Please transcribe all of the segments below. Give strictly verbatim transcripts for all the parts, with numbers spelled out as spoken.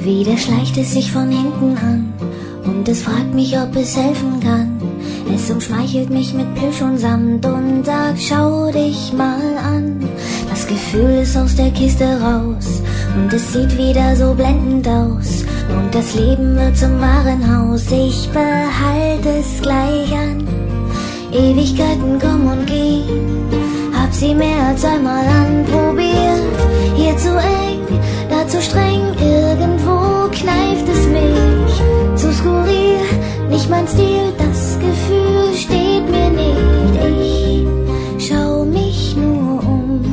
Wieder schleicht es sich von hinten an und es fragt mich, ob es helfen kann. Es umschmeichelt mich mit Plüsch und Samt und sagt, schau dich mal an. Das Gefühl ist aus der Kiste raus und es sieht wieder so blendend aus. Und das Leben wird zum Warenhaus, ich behalte es gleich an. Ewigkeiten kommen und gehen, hab sie mehr als einmal anprobiert. Hier zu eng, da zu streng, irgendwo kneift es mich. Zu skurril, nicht mein Stil, das Gefühl steht mir nicht. Ich schau mich nur um,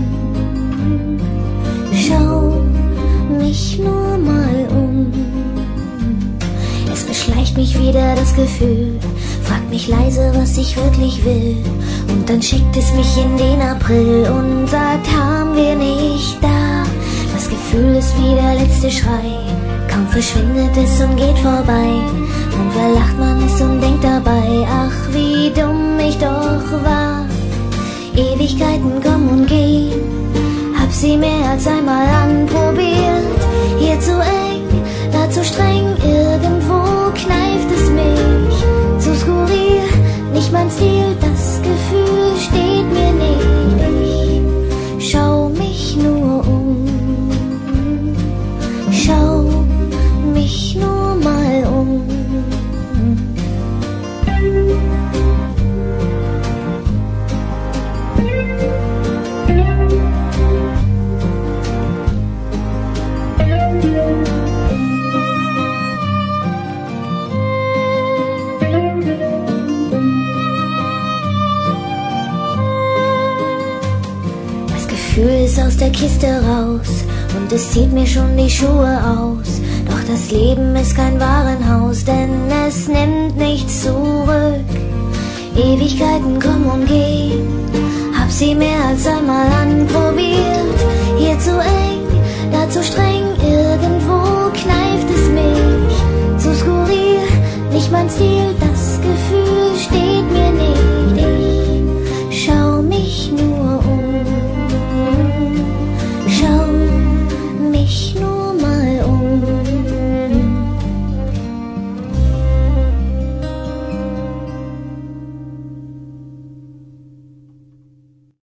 schau mich nur mal um. Es beschleicht mich wieder das Gefühl, fragt mich leise, was ich wirklich will. Und dann schickt es mich in den April und sagt, haben wir nicht da. Das Gefühl ist wie der letzte Schrei, kaum verschwindet es und geht vorbei. Und verlacht man es und denkt dabei, ach wie dumm ich doch war. Ewigkeiten kommen und gehen, hab sie mehr als einmal anprobiert. Hier zu eng, da zu streng, irgendwo kneift es mich. Zu skurril, nicht mein Stil, das Gefühl steht mir nicht. Ich schau mich nur um, schau mich nur mal um. Das Gefühl ist aus der Kiste raus und es zieht mir schon die Schuhe aus. Doch das Leben ist kein Warenhaus, denn es nimmt nichts zurück. Ewigkeiten kommen und gehen, hab sie mehr als einmal anprobiert. Hier zu eng, da zu streng,